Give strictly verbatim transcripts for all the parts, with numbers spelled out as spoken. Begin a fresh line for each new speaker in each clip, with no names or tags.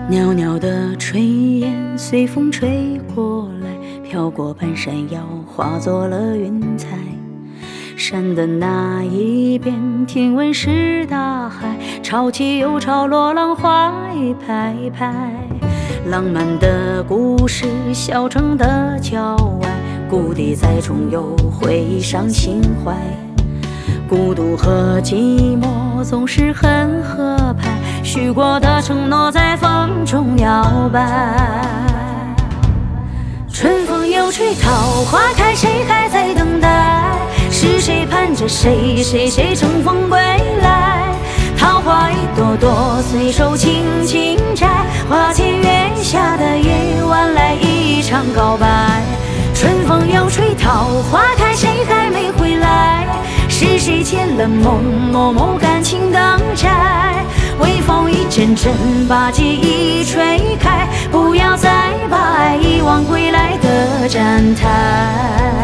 袅袅的炊烟随风吹过来，飘过半山腰，化作了云彩。山的那一边，听闻是大海，潮起又潮，落浪花一排排。浪漫的故事，小城的郊外，故地再重游，回忆上心怀。孤独和寂寞总是很合拍，许过的承诺在风中摇摆。春风又吹，桃花开，谁还在等待？是谁盼着谁？谁谁乘风归来？桃花一朵朵，随手轻轻摘。花前月下的夜晚，来一场告白。春风又吹，桃花开，谁还没回来？是谁牵了梦，默默感情等摘？微风一阵阵，把记忆吹开，不要再把爱遗忘归来的站台。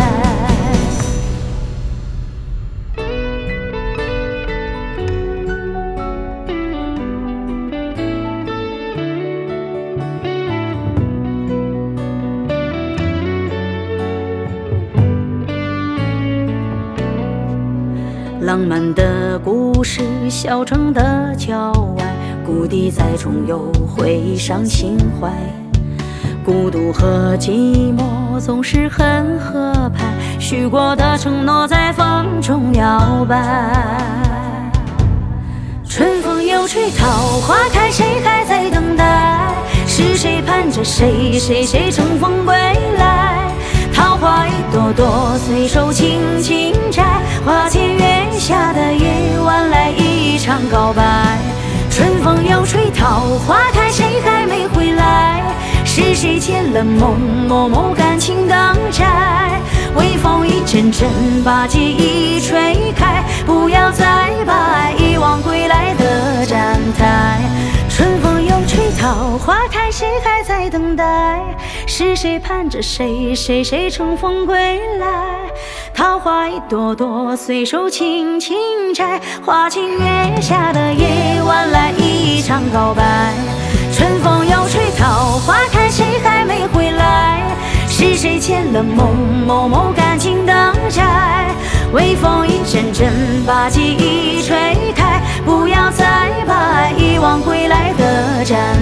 浪漫的故事，小城的郊外，故地再重游，回忆上心怀。孤独和寂寞总是很合拍，许过的承诺在风中摇摆。春风又吹，桃花开，谁还在等待？是谁盼着谁？谁谁乘风归来？桃花一朵朵，随手轻轻摘。花前月下的夜晚，来一场告白。春风又吹，桃花开，谁还没回来？是谁牵了梦，默默感情等摘？微风一阵阵，把记忆吹开，不要再把爱遗忘归来的站台。春风又吹，桃花开，谁还在等待？是谁盼着谁？谁谁乘风归来？桃花一朵朵，随手轻轻摘。花前月下的夜晚，来一场告白。春风又吹，桃花开，谁还没回来？是谁牵了梦，默默感情等摘？微风一阵阵，把记忆吹开，不要再把爱遗忘归来的站